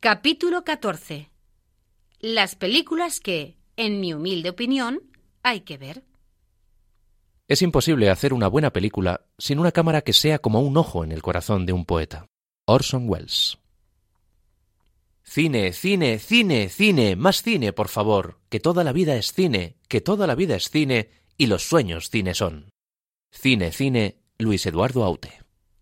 Capítulo 14. Las películas que, en mi humilde opinión, hay que ver. Es imposible hacer una buena película sin una cámara que sea como un ojo en el corazón de un poeta. Orson Welles. Cine, cine, cine, cine, más cine, por favor, que toda la vida es cine, que toda la vida es cine y los sueños cine son. Cine, cine, Luis Eduardo Aute.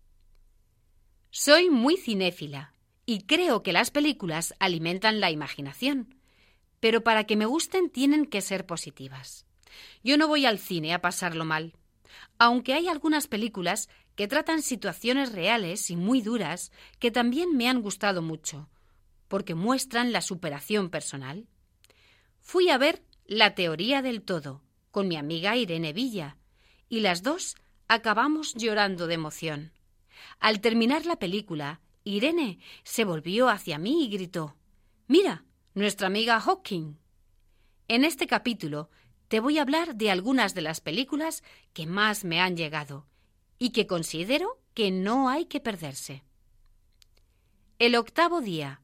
Soy muy cinéfila y creo que las películas alimentan la imaginación, pero para que me gusten tienen que ser positivas. Yo no voy al cine a pasarlo mal, aunque hay algunas películas que tratan situaciones reales y muy duras que también me han gustado mucho, porque muestran la superación personal. Fui a ver La teoría del todo con mi amiga Irene Villa y las dos acabamos llorando de emoción. Al terminar la película, Irene se volvió hacia mí y gritó: «Mira, nuestra amiga Hawking». En este capítulo te voy a hablar de algunas de las películas que más me han llegado y que considero que no hay que perderse. El octavo día,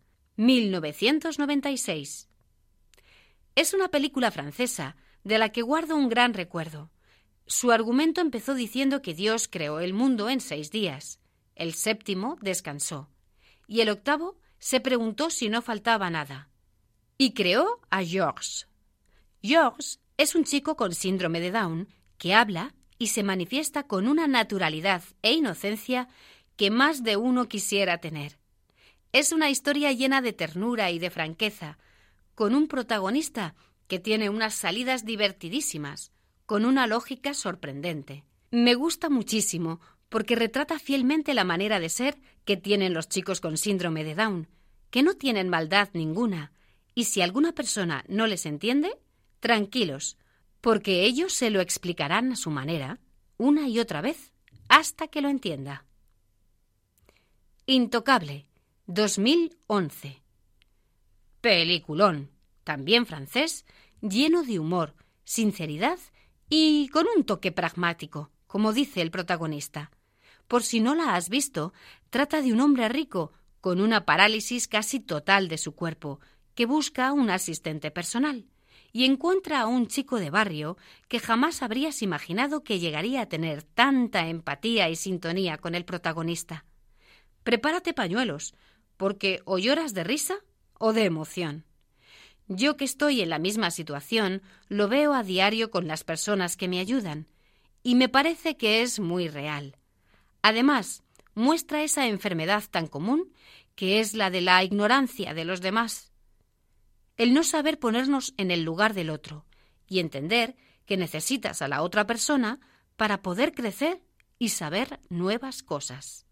1996. Es una película francesa de la que guardo un gran recuerdo. Su argumento empezó diciendo que Dios creó el mundo en 6 días. El séptimo descansó. Y el octavo se preguntó si no faltaba nada. Y creó a Georges. Georges es un chico con síndrome de Down que habla y se manifiesta con una naturalidad e inocencia que más de uno quisiera tener. Es una historia llena de ternura y de franqueza, con un protagonista que tiene unas salidas divertidísimas, con una lógica sorprendente. Me gusta muchísimo porque retrata fielmente la manera de ser que tienen los chicos con síndrome de Down, que no tienen maldad ninguna, y si alguna persona no les entiende, tranquilos, porque ellos se lo explicarán a su manera, una y otra vez, hasta que lo entienda. Intocable, 2011. Peliculón, también francés, lleno de humor, sinceridad y con un toque pragmático, como dice el protagonista. Por si no la has visto, trata de un hombre rico con una parálisis casi total de su cuerpo, que busca un asistente personal y encuentra a un chico de barrio que jamás habrías imaginado que llegaría a tener tanta empatía y sintonía con el protagonista. Prepárate pañuelos, porque o lloras de risa o de emoción. Yo, que estoy en la misma situación, lo veo a diario con las personas que me ayudan, y me parece que es muy real. Además, muestra esa enfermedad tan común que es la de la ignorancia de los demás. El no saber ponernos en el lugar del otro y entender que necesitas a la otra persona para poder crecer y saber nuevas cosas.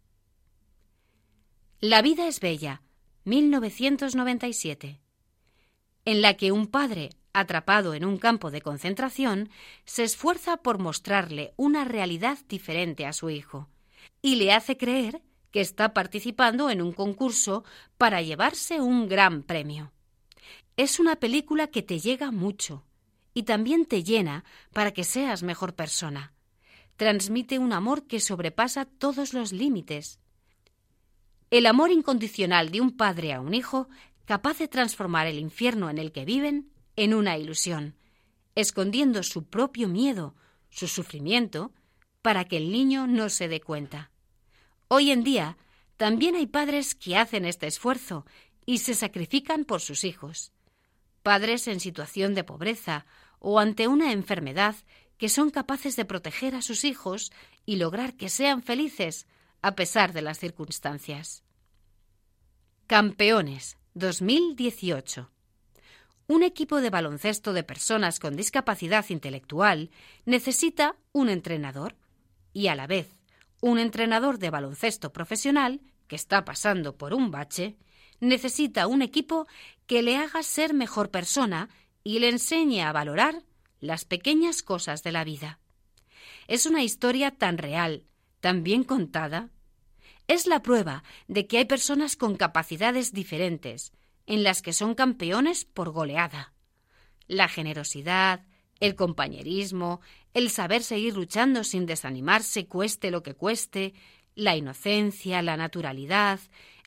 La vida es bella, 1997, en la que un padre, atrapado en un campo de concentración, se esfuerza por mostrarle una realidad diferente a su hijo y le hace creer que está participando en un concurso para llevarse un gran premio. Es una película que te llega mucho y también te llena para que seas mejor persona. Transmite un amor que sobrepasa todos los límites. El amor incondicional de un padre a un hijo, capaz de transformar el infierno en el que viven en una ilusión, escondiendo su propio miedo, su sufrimiento, para que el niño no se dé cuenta. Hoy en día también hay padres que hacen este esfuerzo y se sacrifican por sus hijos. Padres en situación de pobreza o ante una enfermedad que son capaces de proteger a sus hijos y lograr que sean felices a pesar de las circunstancias. Campeones, 2018. Un equipo de baloncesto de personas con discapacidad intelectual necesita un entrenador y, a la vez, un entrenador de baloncesto profesional que está pasando por un bache necesita un equipo que le haga ser mejor persona y le enseñe a valorar las pequeñas cosas de la vida. Es una historia tan real, tan bien contada. Es la prueba de que hay personas con capacidades diferentes, en las que son campeones por goleada. La generosidad, el compañerismo, el saber seguir luchando sin desanimarse cueste lo que cueste, la inocencia, la naturalidad,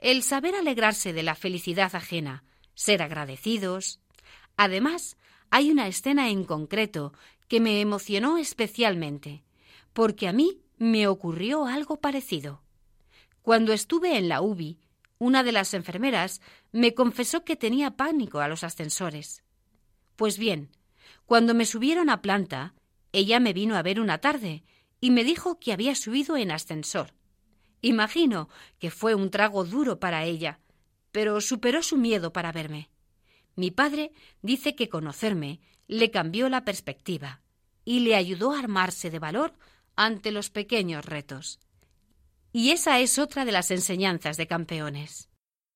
el saber alegrarse de la felicidad ajena, ser agradecidos. Además, hay una escena en concreto que me emocionó especialmente, porque a mí me ocurrió algo parecido. Cuando estuve en la UBI, una de las enfermeras me confesó que tenía pánico a los ascensores. Pues bien, cuando me subieron a planta, ella me vino a ver una tarde y me dijo que había subido en ascensor. Imagino que fue un trago duro para ella, pero superó su miedo para verme. Mi padre dice que conocerme le cambió la perspectiva y le ayudó a armarse de valor ante los pequeños retos. Y esa es otra de las enseñanzas de Campeones.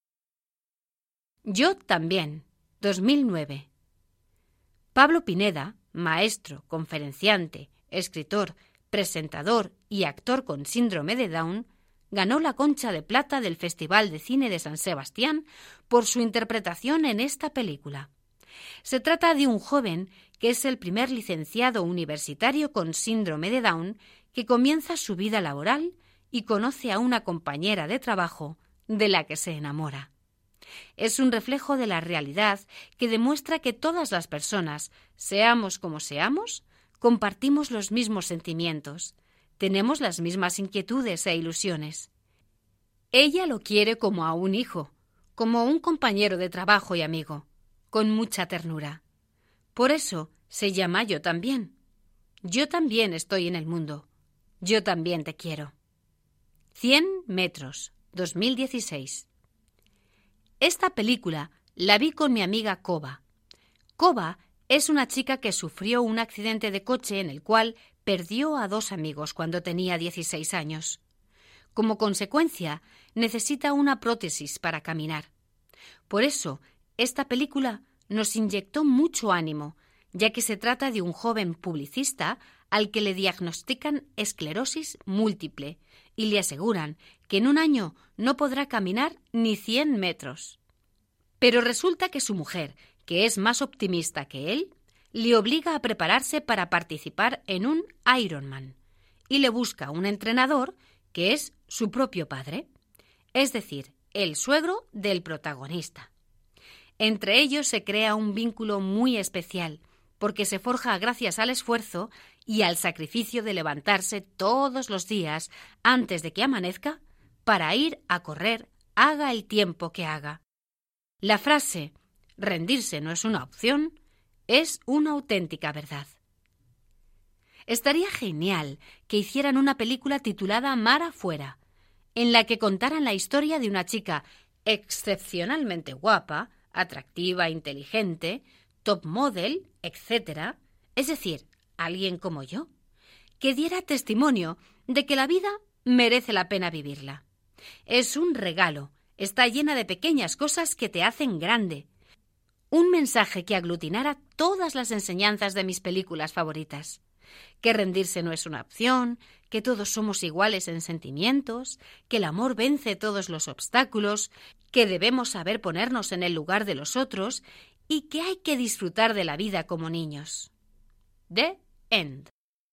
Yo también, 2009. Pablo Pineda, maestro, conferenciante, escritor, presentador y actor con síndrome de Down, ganó la Concha de Plata del Festival de Cine de San Sebastián por su interpretación en esta película. Se trata de un joven que es el primer licenciado universitario con síndrome de Down que comienza su vida laboral y conoce a una compañera de trabajo de la que se enamora. Es un reflejo de la realidad que demuestra que todas las personas, seamos como seamos, compartimos los mismos sentimientos, tenemos las mismas inquietudes e ilusiones. Ella lo quiere como a un hijo, como un compañero de trabajo y amigo, con mucha ternura. Por eso se llama Yo también. Yo también estoy en el mundo. Yo también te quiero. 100 metros, 2016. Esta película la vi con mi amiga Koba. Koba es una chica que sufrió un accidente de coche en el cual perdió a 2 amigos cuando tenía 16 años. Como consecuencia, necesita una prótesis para caminar. Por eso, esta película nos inyectó mucho ánimo, ya que se trata de un joven publicista al que le diagnostican esclerosis múltiple y le aseguran que en un año no podrá caminar ni 100 metros. Pero resulta que su mujer, que es más optimista que él, le obliga a prepararse para participar en un Ironman y le busca un entrenador que es su propio padre, es decir, el suegro del protagonista. Entre ellos se crea un vínculo muy especial, porque se forja gracias al esfuerzo y al sacrificio de levantarse todos los días antes de que amanezca para ir a correr, haga el tiempo que haga. La frase «rendirse no es una opción» es una auténtica verdad. Estaría genial que hicieran una película titulada Mar afuera, en la que contaran la historia de una chica excepcionalmente guapa, atractiva, inteligente, top model, etc., es decir, alguien como yo, que diera testimonio de que la vida merece la pena vivirla. Es un regalo, está llena de pequeñas cosas que te hacen grande. Un mensaje que aglutinara todas las enseñanzas de mis películas favoritas. Que rendirse no es una opción, que todos somos iguales en sentimientos, que el amor vence todos los obstáculos, que debemos saber ponernos en el lugar de los otros y que hay que disfrutar de la vida como niños. The End.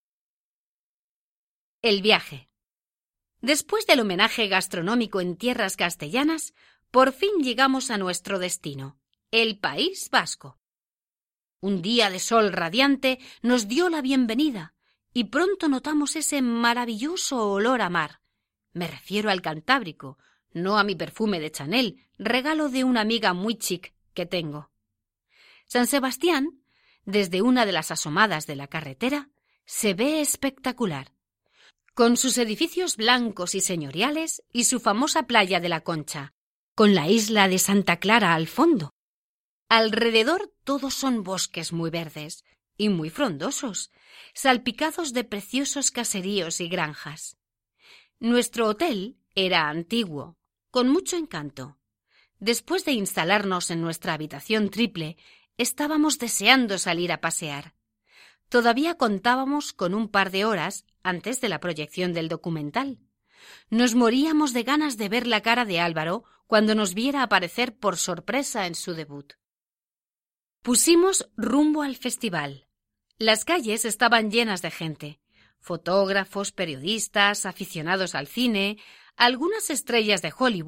El viaje. Después del homenaje gastronómico en tierras castellanas, por fin llegamos a nuestro destino, el País Vasco. Un día de sol radiante nos dio la bienvenida y pronto notamos ese maravilloso olor a mar. Me refiero al Cantábrico, no a mi perfume de Chanel, regalo de una amiga muy chic que tengo. San Sebastián, desde una de las asomadas de la carretera, se ve espectacular, con sus edificios blancos y señoriales y su famosa playa de la Concha, con la isla de Santa Clara al fondo. Alrededor todos son bosques muy verdes y muy frondosos, salpicados de preciosos caseríos y granjas. Nuestro hotel era antiguo, con mucho encanto. Después de instalarnos en nuestra habitación triple, estábamos deseando salir a pasear. Todavía contábamos con un par de horas antes de la proyección del documental. Nos moríamos de ganas de ver la cara de Álvaro cuando nos viera aparecer por sorpresa en su debut. Pusimos rumbo al festival. Las calles estaban llenas de gente. Fotógrafos, periodistas, aficionados al cine, algunas estrellas de Hollywood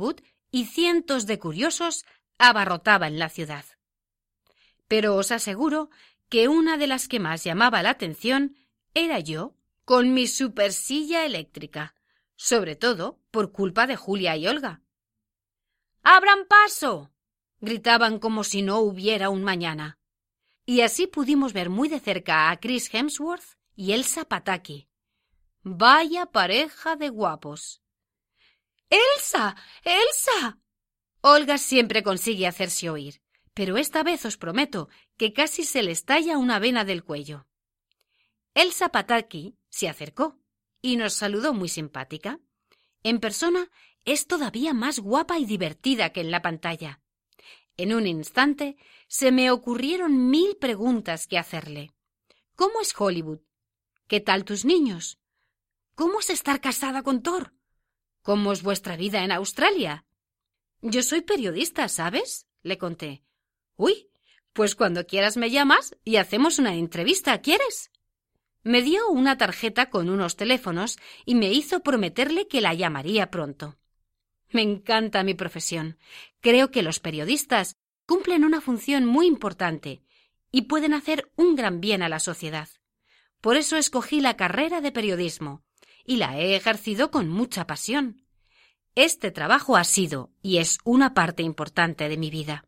y cientos de curiosos abarrotaban la ciudad. Pero os aseguro que una de las que más llamaba la atención era yo, con mi supersilla eléctrica, sobre todo por culpa de Julia y Olga. ¡Abran paso!, gritaban como si no hubiera un mañana. Y así pudimos ver muy de cerca a Chris Hemsworth y Elsa Pataky. ¡Vaya pareja de guapos! ¡Elsa! ¡Elsa! Olga siempre consigue hacerse oír, pero esta vez os prometo que casi se le estalla una vena del cuello. Elsa Pataky se acercó y nos saludó muy simpática. En persona es todavía más guapa y divertida que en la pantalla. En un instante se me ocurrieron 1000 preguntas que hacerle. ¿Cómo es Hollywood? ¿Qué tal tus niños? ¿Cómo es estar casada con Thor? ¿Cómo es vuestra vida en Australia? Yo soy periodista, ¿sabes?, le conté. Uy, pues cuando quieras me llamas y hacemos una entrevista, ¿quieres? Me dio una tarjeta con unos teléfonos y me hizo prometerle que la llamaría pronto. Me encanta mi profesión. Creo que los periodistas cumplen una función muy importante y pueden hacer un gran bien a la sociedad. Por eso escogí la carrera de periodismo y la he ejercido con mucha pasión. Este trabajo ha sido y es una parte importante de mi vida.